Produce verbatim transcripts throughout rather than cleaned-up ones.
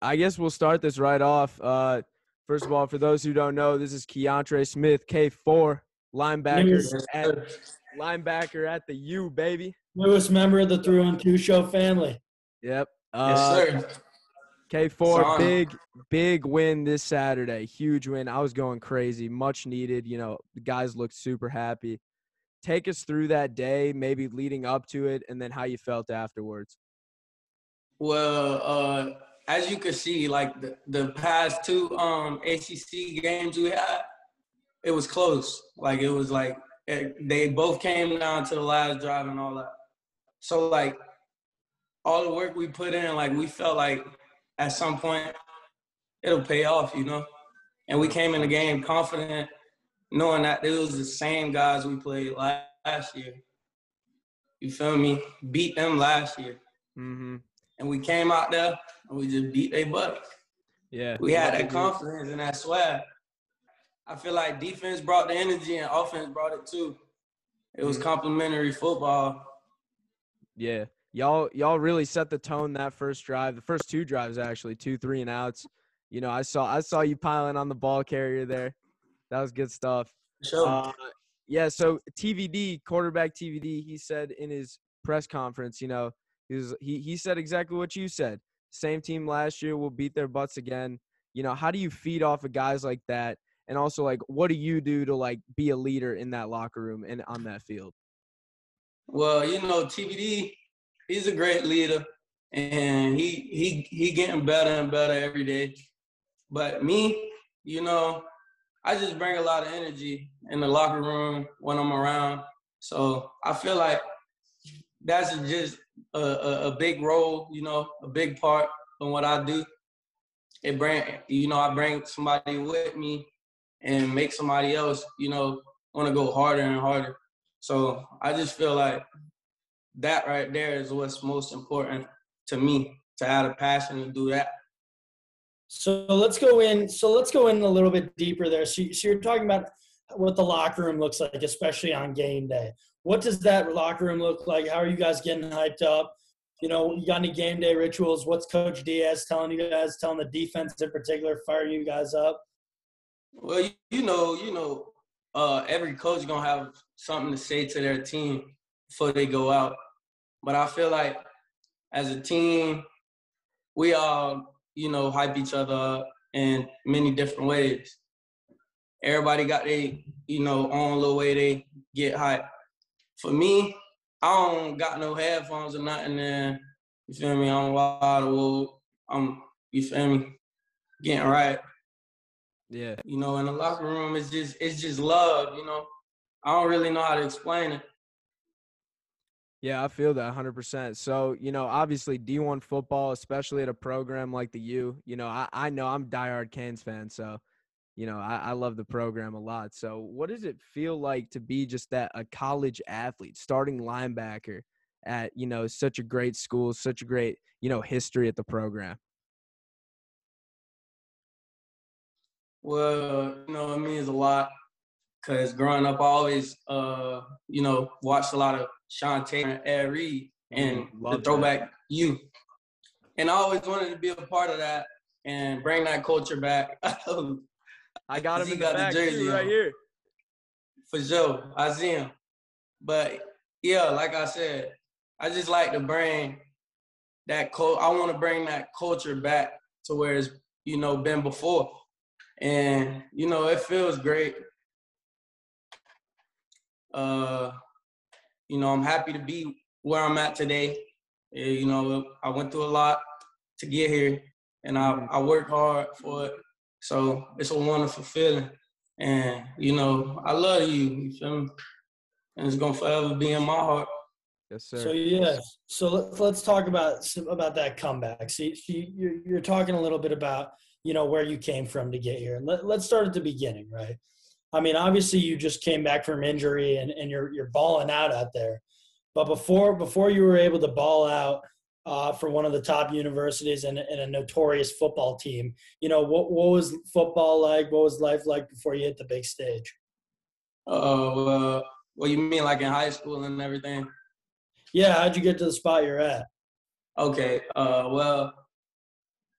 I guess we'll start this right off. Uh, first of all, for those who don't know, this is Keontre Smith, K four, linebacker Newest, at linebacker at the U, baby. newest member of the Through and Two Show family. Yep. Uh, Yes, sir. K four, Son. big, big win this Saturday. Huge win. I was going crazy. Much needed. You know, the guys looked super happy. Take us through that day, maybe leading up to it, and then how you felt afterwards. Well, uh, as you can see, like the, the past two um, A C C games we had, it was close. Like it was like it, they both came down to the last drive and all that. So like all the work we put in, like we felt like at some point it'll pay off, you know. And we came in the game confident, knowing that it was the same guys we played last year. You feel me? Beat them last year. Mm-hmm. And we came out there and we just beat their butt. Yeah. We had that confidence and that swag. I feel like defense brought the energy and offense brought it too. It was mm-hmm. complimentary football. Yeah. Y'all y'all really set the tone that first drive. The first two drives, actually, two, three and outs. You know, I saw I saw you piling on the ball carrier there. That was good stuff. Sure. Uh, yeah, so T V D, quarterback T V D, he said in his press conference, you know, he was he he said exactly what you said. Same team last year will beat their butts again. You know, how do you feed off of guys like that? And also, like, what do you do to, like, be a leader in that locker room and on that field? Well, you know, T V D, he's a great leader, and he he he getting better and better every day. But me, you know, I just bring a lot of energy in the locker room when I'm around. So I feel like that's just a, a, a big role, you know, a big part of what I do. It bring, you know, I bring somebody with me and make somebody else, you know, want to go harder and harder. So I just feel like that right there is what's most important to me, to have a passion to do that. So let's go in. So let's go in a little bit deeper there. So, so you're talking about what the locker room looks like, especially on game day. What does that locker room look like? How are you guys getting hyped up? You know, you got any game day rituals? What's Coach Diaz telling you guys, telling the defense in particular, firing you guys up? Well, you, you know, you know, uh, every coach gonna have something to say to their team before they go out. But I feel like as a team, we all, you know, hype each other up in many different ways. Everybody got their, you know, own little way they get hyped. For me, I don't got no headphones or nothing there. You feel me? I'm wide awake. I'm, you feel me? Getting right. Yeah. You know, in the locker room, it's just, it's just love, you know? I don't really know how to explain it. Yeah, I feel that one hundred percent. So, you know, obviously D one football, especially at a program like the U, you know, I, I know I'm a diehard Canes fan, so, you know, I, I love the program a lot. So what does it feel like to be just that a college athlete, starting linebacker at, you know, such a great school, such a great, you know, history at the program? Well, you know, it means a lot because growing up, I always, uh, you know, watched a lot of Sean Taylor and Ed Reed and Love the throwback U. And I always wanted to be a part of that and bring that culture back. I got him he in got the back the jersey too, right on. here. For sure, I see him. But yeah, like I said, I just like to bring that cult. I want to bring that culture back to where it's, you know, been before. And, you know, it feels great. Uh, you know, I'm happy to be where I'm at today. You know, I went through a lot to get here, and I, I worked hard for it. So it's a wonderful feeling. And, you know, I love you, you feel me? And it's going to forever be in my heart. Yes, sir. So, yes. So let's, let's talk about about that comeback. See, see you're, you're talking a little bit about, you know, where you came from to get here. And let, let's start at the beginning, right? I mean, obviously you just came back from injury and, and you're you're balling out out there. But before before you were able to ball out uh, for one of the top universities and, and a notorious football team, you know, what what was football like? What was life like before you hit the big stage? Oh, uh, well, you mean like in high school and everything? Yeah, how'd you get to the spot you're at? Okay, uh, well,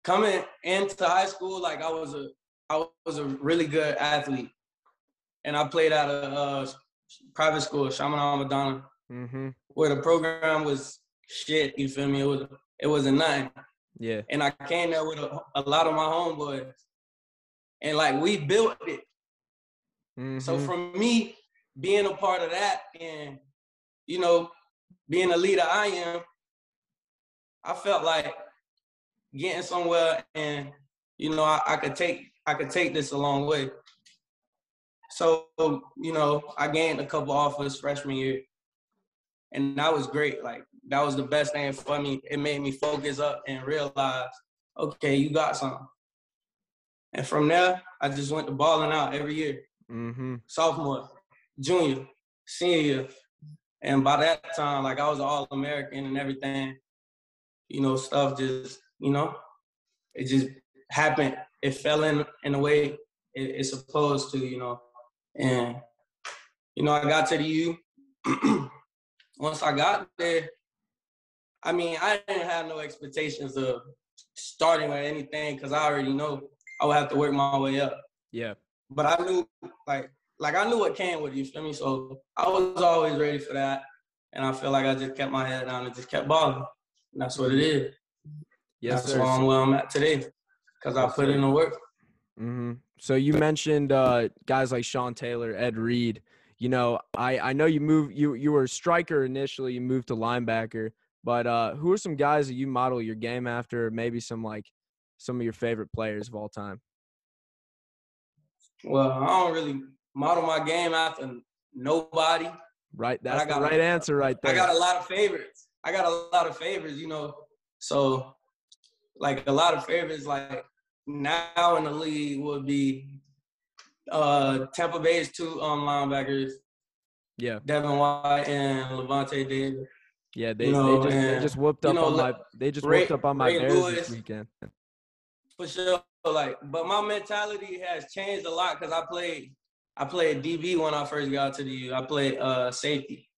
coming into high school, like I was a I was a really good athlete, and I played at a uh, private school, Chaminade Madonna, mm-hmm. where the program was shit. You feel me? It was it wasn't nothing. Yeah. And I came there with a, a lot of my homeboys, and like we built it. Mm-hmm. So from me being a part of that, and you know, being a leader I am, I felt like getting somewhere, and you know, I, I could take I could take this a long way. So, you know, I gained a couple offers freshman year, and that was great. Like, that was the best thing for me. It made me focus up and realize, okay, you got something. And from there, I just went to balling out every year. Mm-hmm. Sophomore, junior, senior year. And by that time, like, I was an All-American and everything. You know, stuff just, you know, it just happened. It fell in in a way it, it's supposed to, you know. And, you know, I got to the U. Once I got there, I mean, I didn't have no expectations of starting or anything because I already know I would have to work my way up. Yeah. But I knew, like, like I knew what came with it, you feel me? So I was always ready for that. And I feel like I just kept my head down and just kept balling. And that's what it is. Yes, that's sir. why I'm where I'm at today because I Yes, put sir. in the work. Mm-hmm. So you mentioned uh, guys like Sean Taylor, Ed Reed. You know, I, I know you moved you you were a striker initially. You moved to linebacker, but uh, who are some guys that you model your game after? Maybe some like some of your favorite players of all time. Well, I don't really model my game after nobody. Right, that's the right a, answer right there. I got a lot of favorites. I got a lot of favorites, you know. So, like a lot of favorites, like now in the league would be uh, Tampa Bay's two um, linebackers. Yeah. Devin White and Levante Davis. Yeah, they, you know, they just and, they just whooped up you know, on my they just Ray, whooped up on my Ray Bears Lewis, this weekend. For sure, like, but my mentality has changed a lot because I played I played D B when I first got to the U. I played uh, safety,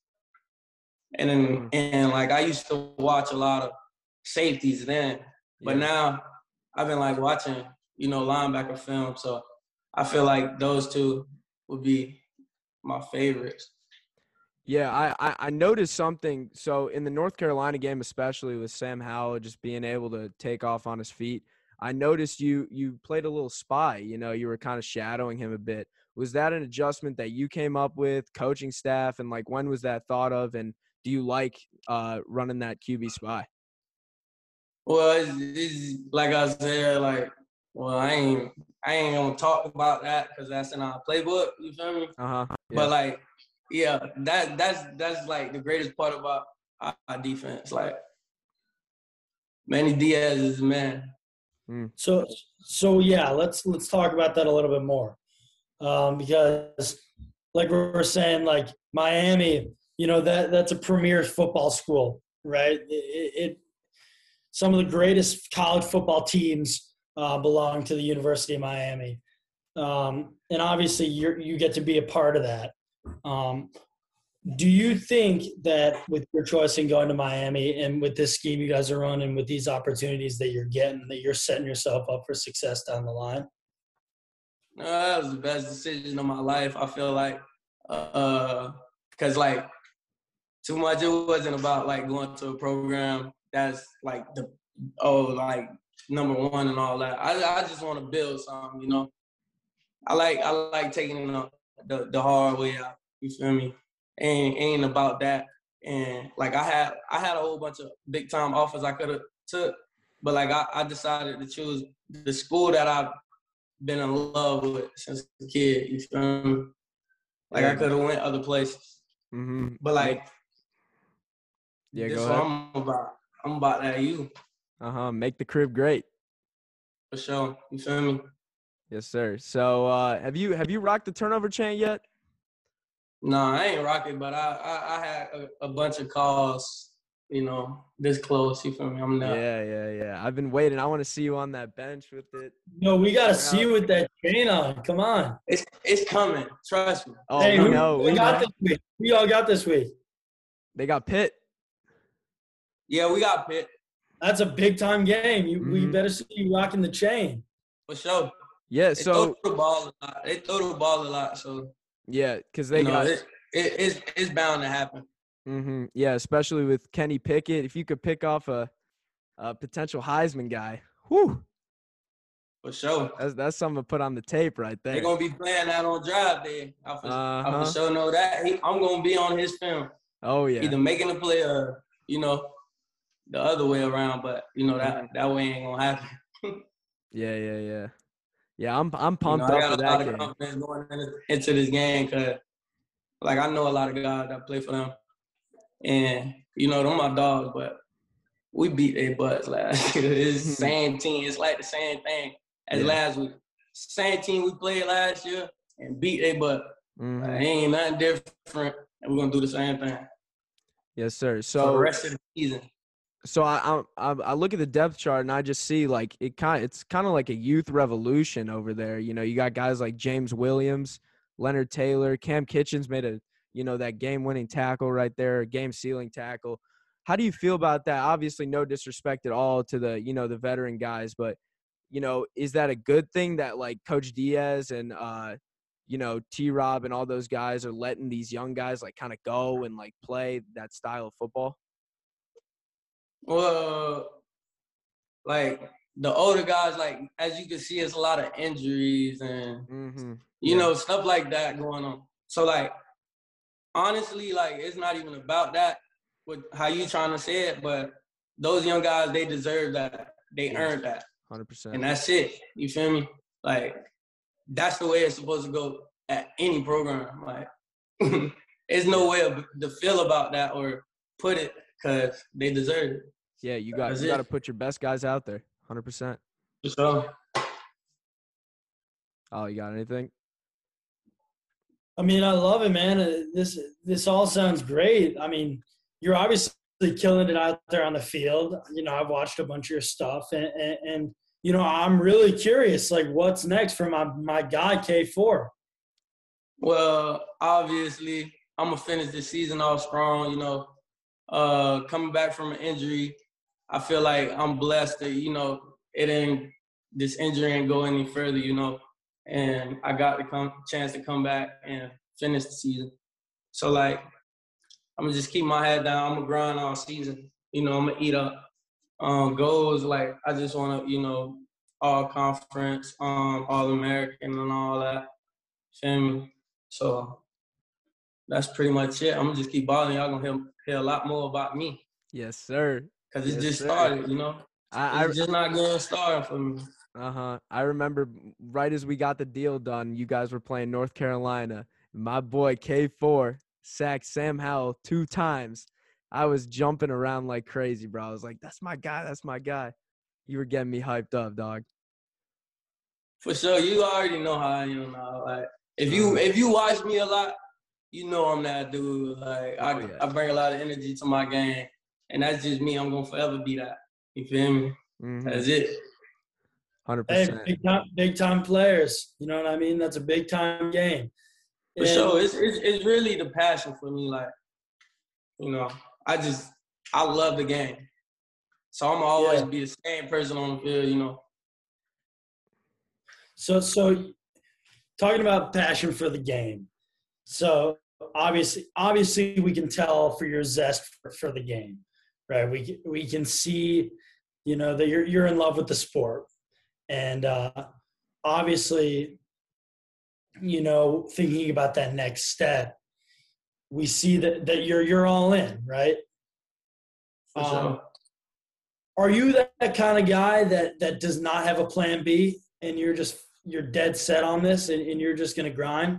and then mm. and like I used to watch a lot of safeties then, but yeah. now I've been like watching you know linebacker film, so I feel like those two would be my favorites. Yeah, I, I, I noticed something. So in the North Carolina game, especially with Sam Howell just being able to take off on his feet, I noticed you you played a little spy. You know, you were kind of shadowing him a bit. Was that an adjustment that you came up with, coaching staff, and like when was that thought of? And do you like uh, running that Q B spy? Well, it's, it's like I said, like, well, I ain't I ain't gonna talk about that because that's in our playbook. You feel me? Uh huh. Yeah. But like. Yeah, that that's that's like the greatest part about our, our defense. Like Manny Diaz is the man. Mm. So so yeah, let's let's talk about that a little bit more, um, because like we were saying, like Miami, you know that that's a premier football school, right? It, it some of the greatest college football teams uh, belong to the University of Miami, um, and obviously you you get to be a part of that. Um, do you think that with your choice in going to Miami and with this scheme you guys are running, with these opportunities that you're getting, that you're setting yourself up for success down the line? No, that was the best decision of my life. I feel like, uh, cause like too much. It wasn't about like going to a program that's like the oh like number one and all that. I I just want to build something, you know. I like I like taking the the, the hard way out. You feel me? Ain't ain't about that. And like I had I had a whole bunch of big time offers I could have took, but like I, I decided to choose the school that I've been in love with since a kid. You feel me? Like yeah. I could have went other places, mm-hmm. but like yeah, this go what ahead. I'm about. I'm about that you. Uh huh. Make the crib great. For sure. You feel me? Yes, sir. So uh, have you have you rocked the turnover chant yet? No, I ain't rocking, but I I, I had a, a bunch of calls, you know, this close. You feel me? I'm not. Yeah, yeah, yeah. I've been waiting. I want to see you on that bench with it. No, we got to see you with that chain on. Come on. It's it's coming. Trust me. Oh, hey, we who, know. We, we got know. this week. We all got this week. They got Pitt. Yeah, we got Pitt. that's a big time game. You, Mhm. We better see you rocking the chain. For sure. Yeah, They so throw the ball a lot. They throw the ball a lot, so yeah, because they you know got it, it, it's it's bound to happen. hmm yeah, especially with Kenny Pickett. If you could pick off a, a potential Heisman guy, whew, For sure. that's that's something to put on the tape right They're there. gonna be playing that on drive day. I for, I for Uh-huh. sure know that. He, I'm gonna be on his film. Oh yeah. Either making a play or, you know, the other way around, but you know that Mhm. that way ain't gonna happen. Yeah, yeah, yeah. Yeah, I'm I'm You know, pumped I up got for a that lot of game. confidence going into, into this game because, like, I know a lot of guys that play for them, and you know, they're my dogs, but we beat their butts last year. It's the Mhm. same team. It's like the same thing as Yeah. last week. Same team we played last year and beat their butt. Mhm. Like, ain't nothing different, and we're gonna do the same thing Yes, sir. for the So rest of the season. so I I I look at the depth chart and I just see like it kind it's kind of like a youth revolution over there. You know, you got guys like James Williams, Leonard Taylor, Cam Kitchens made a you know that game-winning tackle right there, game-sealing tackle. How do you feel about that? Obviously, no disrespect at all to the you know the veteran guys, but you know, is that a good thing that like Coach Diaz and uh you know T Rob and all those guys are letting these young guys like kind of go and like play that style of football? Well, like the older guys, like as you can see, it's a lot of injuries and Mm-hmm. you Yeah. know stuff like that going on. So like honestly, like it's not even about that with how you trying to say it, but those young guys, they deserve that. They Yes. earned that, one hundred percent. and that's it. You feel me? Like that's the way it's supposed to go at any program. Like there's no way of, to feel about that or put it because they deserve it. Yeah, you got That's you got to it. put your best guys out there. one hundred percent. For sure. Oh, you got anything? I mean, I love it, man. Uh, This this all sounds great. I mean, you're obviously killing it out there on the field. You know, I've watched a bunch of your stuff, and, and, and you know, I'm really curious. Like, what's next for my my guy K four? Well, obviously, I'm gonna finish this season off strong. You know, uh, coming back from an injury, I feel like I'm blessed that you know it ain't this injury ain't go any further. You know, and I got the come, chance to come back and finish the season. So like, I'm gonna just keep my head down. I'm gonna grind all season. You know, I'm gonna eat up. Um, goals like I just wanna, you know, all conference, um, all American and all that. Feel me? So that's pretty much it. I'm gonna just keep balling. Y'all gonna hear, hear a lot more about me Yes, sir. because it Yes, just sir. started. You know, I, it's just not getting started for me. I uh-huh. I remember right as we got the deal done, you guys were playing North Carolina. My boy K four sacked Sam Howell two times. I was jumping around like crazy, bro. I was like, "That's my guy. That's my guy." You were getting me hyped up, dog. For sure, you already know how I am now. Like if you Uh-huh. if you watch me a lot, you know I'm that dude. Like I, Oh, yeah. I bring a lot of energy to my game, and that's just me. I'm gonna forever be that. You feel me? Mhm. That's it. one hundred Hey, percent. big time, big time players. You know what I mean? That's a big time game. For And- sure, it's, it's it's really the passion for me. Like, you know, I just I love the game, so I'm always Yeah. be the same person on the field. You know. So, so talking about passion for the game. So obviously, obviously, we can tell for your zest for, for the game, right? We we can see, you know, that you're you're in love with the sport, and uh, obviously, you know, thinking about that next step, we see that that you're you're all in, right? For Um, sure. Are you that, that kind of guy that that does not have a plan B, and you're just you're dead set on this, and, and you're just gonna grind?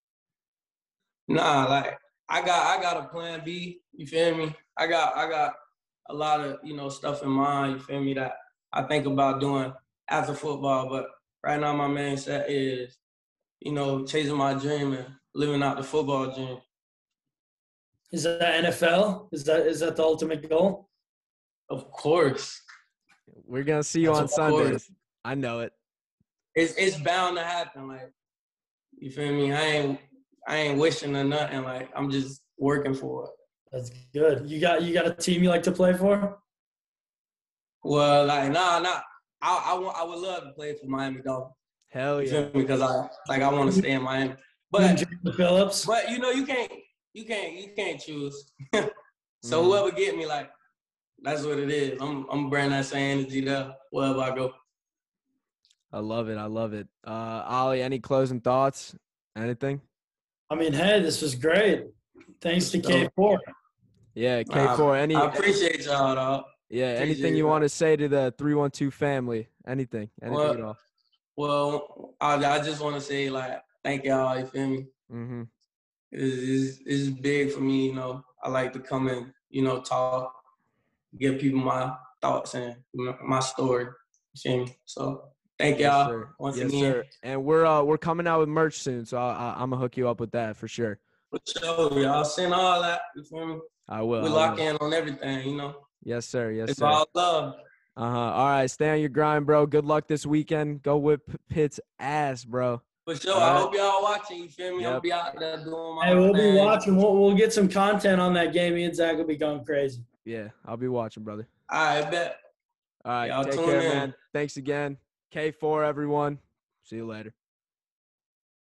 Nah, like I got I got a plan B. You feel me? I got I got a lot of you know stuff in mind. You feel me that I think about doing after football. But right now, my main set is you know chasing my dream and living out the football dream. Is that N F L? Is that is that the ultimate goal? Of course, We're gonna see you That's on of course. Sundays. I know it. it's it's bound to happen. Like you feel me? I ain't I ain't wishing or nothing. Like I'm just working for it. That's good. You got you got a team you like to play for? Well, like, nah, nah. I, I, want, I would love to play for Miami Dolphins. Hell You yeah. feel me? Because I, like, I want to stay in Miami. You and But, Jacob Phillips. but you know, you can't, you can't, you can't choose. So Mhm. whoever get me, like, that's what it is. I'm, I'm bringing that same energy there wherever I go. I love it. I love it. Uh, Ollie, any closing thoughts? Anything? I mean, hey, this was great. Thanks to K four. Yeah, K four. I, Any? I appreciate y'all, dog. Yeah, anything appreciate you y'all. want to say to the three one two family? Anything? Anything Well, at all? Well, I, I just want to say, like, thank y'all, you feel me? Mm-hmm. It's, it's, it's big for me, you know. I like to come and, you know, talk, give people my thoughts and my story, you feel me? So, thank Yes, y'all sir. once Yes, again. sir. And we're uh we're coming out with merch soon, so I, I, I'm gonna hook you up with that for sure. For sure, y'all send all that, you feel me? I will. We I lock will. in on everything, you know. Yes, sir. Yes, It's sir. all love. Uh huh. All right, stay on your grind, bro. Good luck this weekend. Go whip Pitt's ass, bro. For sure. All I right. hope y'all watching, you feel me? Yep. I'll be out there doing my Hey, we'll be thing. watching. We'll, we'll get some content on that game. Me and Zach will be going crazy. Yeah, I'll be watching, brother. All right, bet. All right, Y'all take tune care, in. man. Thanks again. K four, everyone. See you later.